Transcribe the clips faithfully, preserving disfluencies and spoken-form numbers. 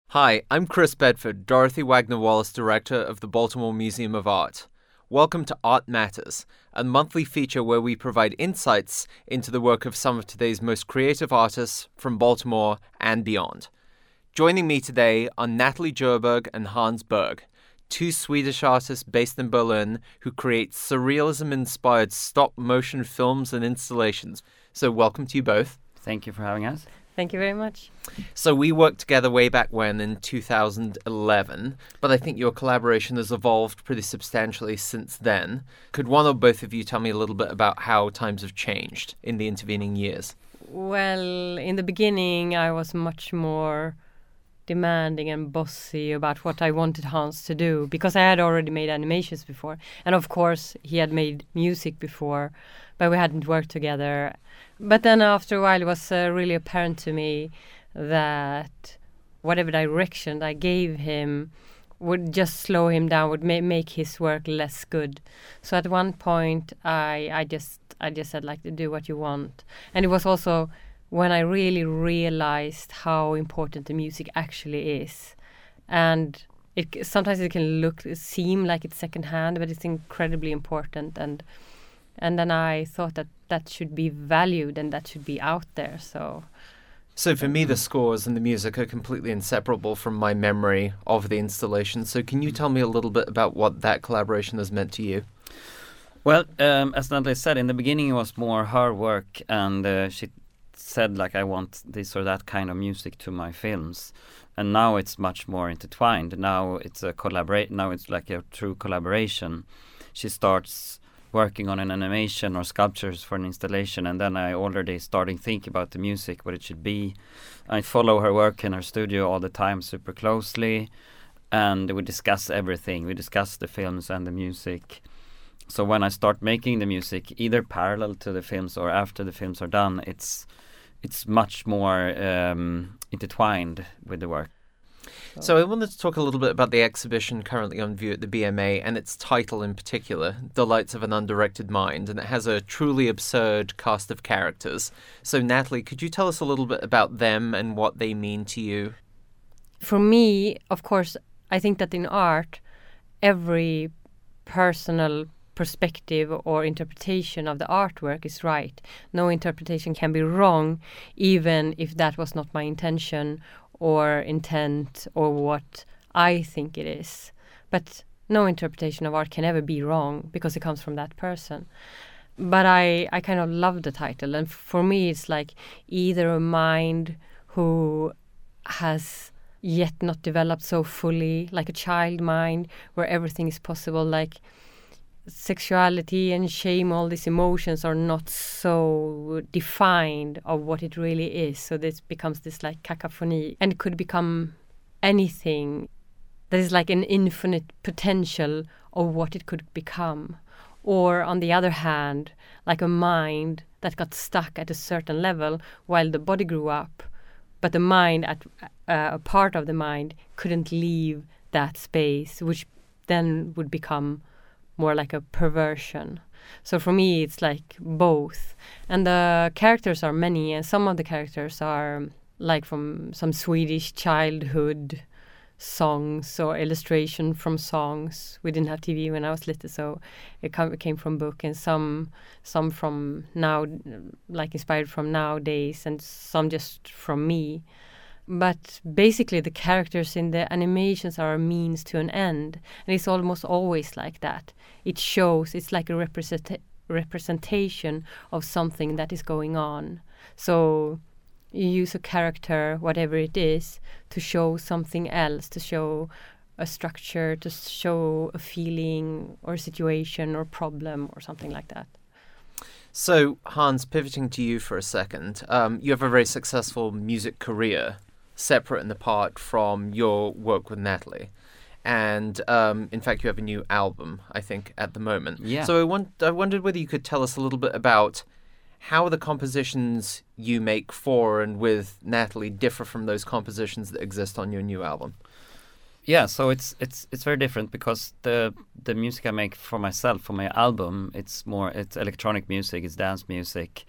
Hi, I'm Chris Bedford, Dorothy Wagner-Wallace Director of the Baltimore Museum of Art. Welcome to Art Matters, a monthly feature where we provide insights into the work of some of today's most creative artists from Baltimore and beyond. Joining me today are Natalie Djurberg and Hans Berg, two Swedish artists based in Berlin who create surrealism-inspired stop-motion films and installations. So welcome to you both. Thank you for having us. Thank you very much. So we worked together way back when in two thousand eleven, but I think your collaboration has evolved pretty substantially since then. Could one or both of you tell me a little bit about how times have changed in the intervening years? Well, in the beginning, I was much more demanding and bossy about what I wanted Hans to do, because I had already made animations before. And of course, he had made music before, but we hadn't worked together. But then after a while, it was uh, really apparent to me that whatever direction I gave him would just slow him down, would ma- make his work less good. So at one point, I, I just I just said, like, do what you want. And it was also when I really realized how important the music actually is. And it sometimes it can look seem like it's secondhand, but it's incredibly important. And and then I thought that that should be valued and that should be out there. So So for me, the scores and the music are completely inseparable from my memory of the installation. So can you tell me a little bit about what that collaboration has meant to you? Well, um, as Natalie said, in the beginning it was more her work, and uh, she said, like, I want this or that kind of music to my films. And now it's much more intertwined. Now it's a collaborate. Now it's like a true collaboration. She starts working on an animation or sculptures for an installation, and then I already starting thinking about the music, what it should be. I follow her work in her studio all the time super closely, and we discuss everything. We discuss the films and the music. So when I start making the music, either parallel to the films or after the films are done, it's it's much more um, intertwined with the work. So I wanted to talk a little bit about the exhibition currently on view at the B M A and its title in particular, Delights of an Undirected Mind, and it has a truly absurd cast of characters. So Natalie, could you tell us a little bit about them and what they mean to you? for me, of course, I think that in art, every personal perspective or interpretation of the artwork is right. No interpretation can be wrong, even if that was not my intention or intent or what I think it is. But no interpretation of art can ever be wrong because it comes from that person. But I, I kind of love the title. And for me, it's like either a mind who has yet not developed so fully, like a child mind where everything is possible, like sexuality and shame, all these emotions are not so defined of what it really is. So this becomes this like cacophony, and it could become anything. There is like an infinite potential of what it could become. Or on the other hand, like a mind that got stuck at a certain level while the body grew up, but the mind, at uh, a part of the mind, couldn't leave that space, which then would become more like a perversion. So for me, it's like both. And the characters are many, and some of the characters are like from some Swedish childhood songs or illustration from songs. We didn't have T V when I was little, so it come, it came from book, and some some from now, like inspired from nowadays, and some just from me. But basically the characters in the animations are a means to an end, and it's almost always like that. It shows, it's like a represent- representation of something that is going on. So you use a character, whatever it is, to show something else, to show a structure, to show a feeling or a situation or problem or something like that. So, Hans, pivoting to you for a second, um, you have a very successful music career, separate and apart from your work with Natalie. And, um, in fact, you have a new album, I think, at the moment. Yeah. So I, want, I wondered whether you could tell us a little bit about how the compositions you make for and with Natalie differ from those compositions that exist on your new album. Yeah, so it's it's it's very different because the the music I make for myself for my album, it's more it's electronic music, it's dance music,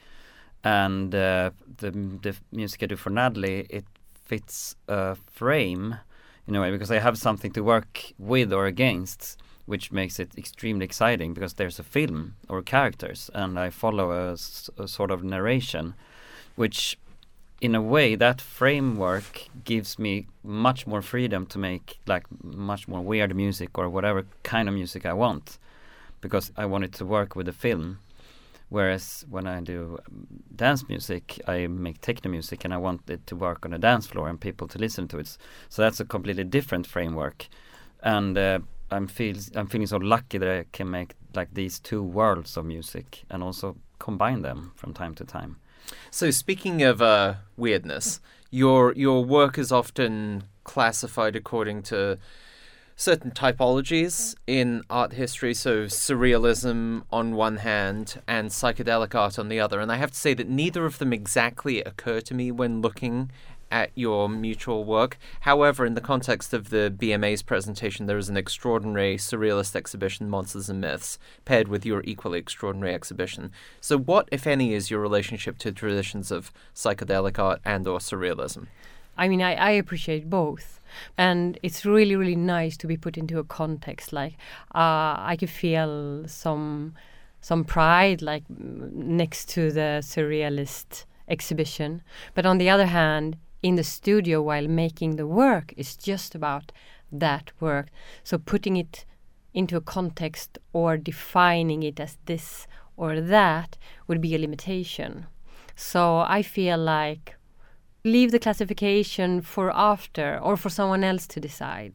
and uh, the the music I do for Natalie, it fits a frame in a way, because I have something to work with or against, which makes it extremely exciting because there's a film or characters and I follow a, a sort of narration, which in a way that framework gives me much more freedom to make like much more weird music or whatever kind of music I want, because I want it to work with the film. Whereas when I do dance music, I make techno music and I want it to work on a dance floor and people to listen to it. So that's a completely different framework. And uh, I'm feel I'm feeling so lucky that I can make like these two worlds of music and also combine them from time to time. So speaking of uh, weirdness, your your work is often classified according to certain typologies in art history, so surrealism on one hand and psychedelic art on the other. And I have to say that neither of them exactly occur to me when looking at your mutual work. However, in the context of the B M A's presentation, there is an extraordinary surrealist exhibition, Monsters and Myths, paired with your equally extraordinary exhibition. So what, if any, is your relationship to traditions of psychedelic art and or surrealism? I mean, I, I appreciate both. And it's really, really nice to be put into a context. Like, uh, I could feel some some pride, like, next to the surrealist exhibition. But on the other hand, in the studio while making the work is just about that work. So putting it into a context or defining it as this or that would be a limitation. So I feel like leave the classification for after or for someone else to decide,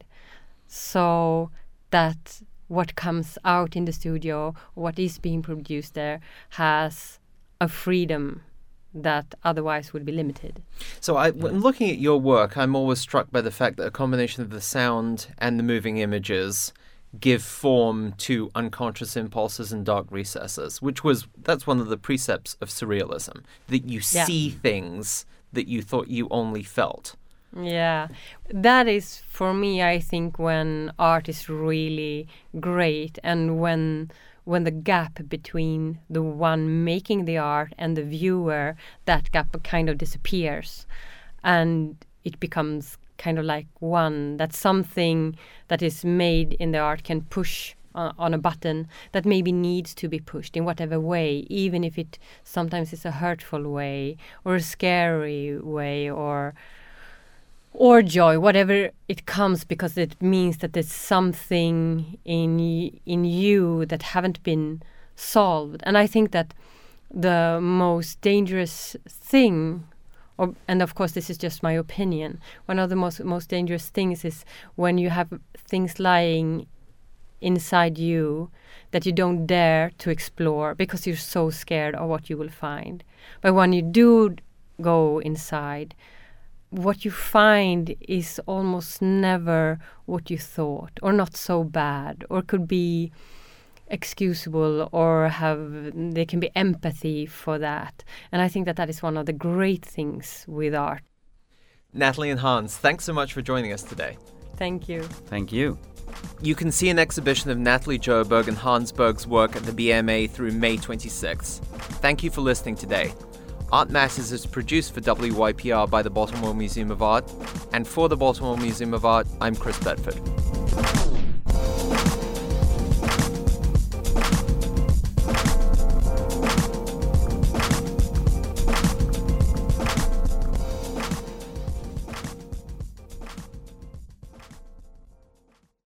so that what comes out in the studio, what is being produced there, has a freedom that otherwise would be limited. So I, when looking at your work, I'm always struck by the fact that a combination of the sound and the moving images give form to unconscious impulses and dark recesses, which was, that's one of the precepts of surrealism, that you Yeah. see things that you thought you only felt. Yeah, that is for me, I think, when art is really great, and when when the gap between the one making the art and the viewer, that gap kind of disappears and it becomes kind of like one, that something that is made in the art can push uh, on a button that maybe needs to be pushed in whatever way, even if it sometimes is a hurtful way or a scary way or or joy, whatever it comes, because it means that there's something in y- in you that haven't been solved. And I think that the most dangerous thing, or, and of course this is just my opinion, one of the most most dangerous things is when you have things lying inside you that you don't dare to explore because you're so scared of what you will find. But when you do go inside, what you find is almost never what you thought, or not so bad, or could be excusable, or have there can be empathy for that. And I think that that is one of the great things with art. Natalie and Hans, thanks so much for joining us today. Thank you. Thank you. You can see an exhibition of Natalie Djoberg and Hans Berg's work at the B M A through May twenty-sixth. Thank you for listening today. Art Matters is produced for W Y P R by the Baltimore Museum of Art, and for the Baltimore Museum of Art, I'm Chris Bedford.